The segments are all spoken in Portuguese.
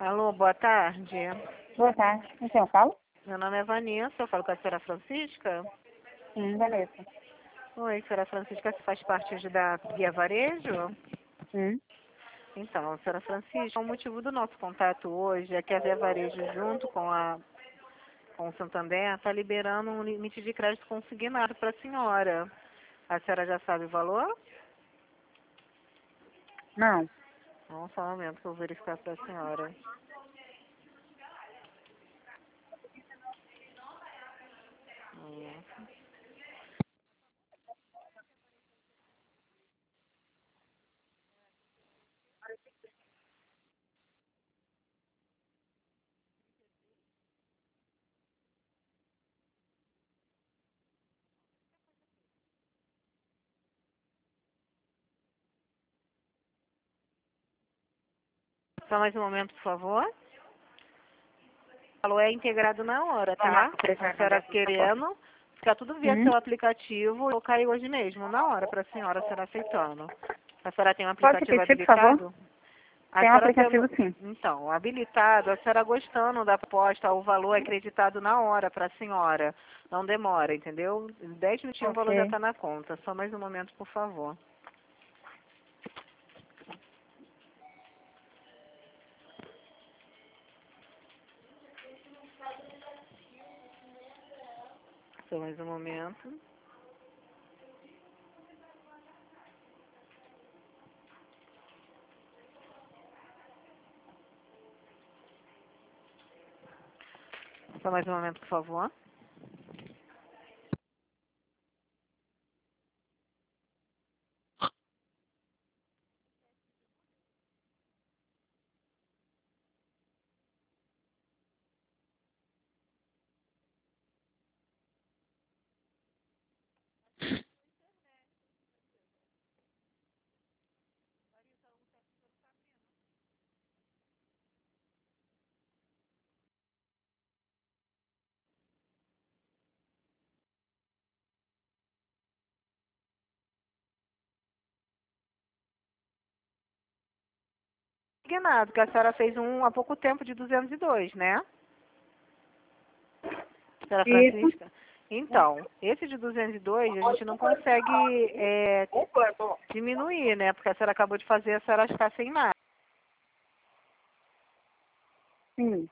Alô, boa tarde. Boa tarde. Com quem eu falo? Meu nome é Vanessa, eu falo com a senhora Francisca. Sim, Vanessa. Oi, senhora Francisca, você faz parte da Guia Varejo? Hum. Então, senhora Francisca, o motivo do nosso contato hoje é que a Guia Varejo, junto com o Santander, está liberando um limite de crédito consignado para a senhora. A senhora já sabe o valor? Não. Não, só um momento que eu vou verificar para a senhora. Só mais um momento, por favor. O valor é integrado na hora, tá? A senhora querendo, ficar tudo via seu aplicativo, eu caio hoje mesmo, na hora, para a senhora aceitando. A senhora tem um Pode aplicativo repetir, por favor? habilitado? A Tem um senhora aplicativo, sim. Então, habilitado, a senhora gostando da proposta, o valor é acreditado na hora para a senhora. Não demora, entendeu? 10 minutinhos o valor já Ok. está na conta. Só mais um momento, por favor. Só mais um momento. Só mais um momento, por favor. Nada, que a senhora fez um há pouco tempo de 202, né? Senhora Isso. Francisca? Então, esse de 202 a gente não consegue diminuir, né? Porque a senhora acabou de fazer a senhora ficar sem nada. Sim.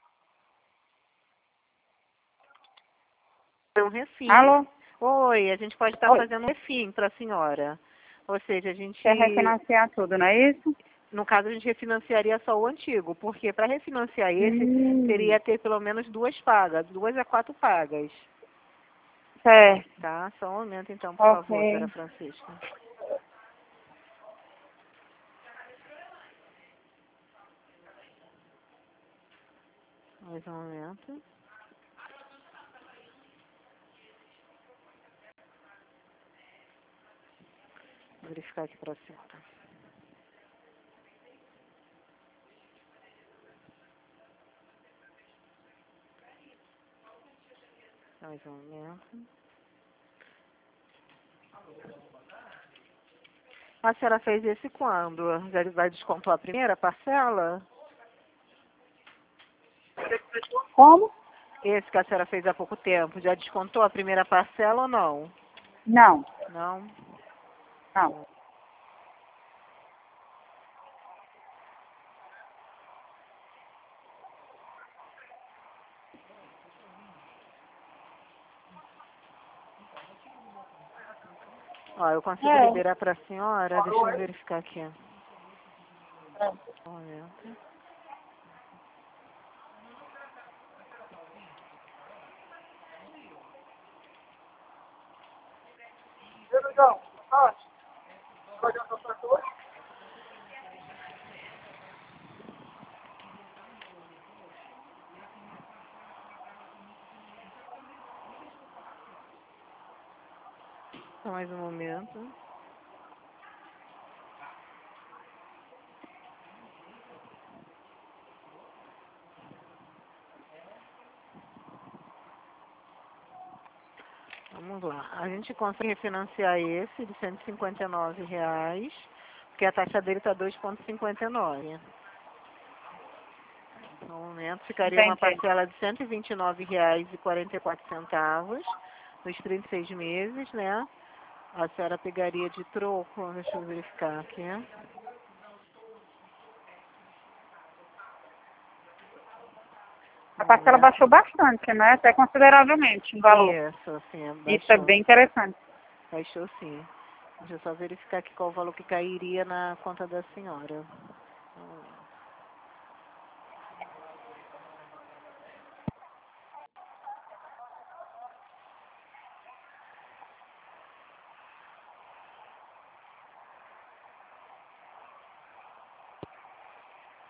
Um refim. Alô? Oi, a gente pode estar Oi. fazendo um refim para a senhora. Ou seja, a gente, Quer refinanciar tudo, não é isso? no caso, a gente refinanciaria só o antigo, porque para refinanciar esse, Hum. teria que ter pelo menos 2 a 4 pagas. Certo. Tá? Só um momento então, por favor, senhora Ok. Francisca. Mais um momento. Vou verificar aqui para a senhora. Mais um momento. A senhora fez esse quando? Já descontou a primeira parcela? Como? Esse que a senhora fez há pouco tempo, já descontou a primeira parcela ou não? Não. Não? Não. Ó, eu consigo É. liberar para a senhora, deixa eu verificar aqui. Um momento. Só mais um momento. Vamos lá. A gente consegue refinanciar esse de R$ 159, porque a taxa dele está 2,59. No momento ficaria uma Entendi. parcela de R$ 129,44 nos 36 meses, né? A senhora pegaria de troco, deixa eu verificar aqui. A parcela baixou bastante, né? Até consideravelmente o valor. Isso, sim, Isso é baixou. bem interessante. Baixou sim. Deixa eu só verificar aqui qual o valor que cairia na conta da senhora.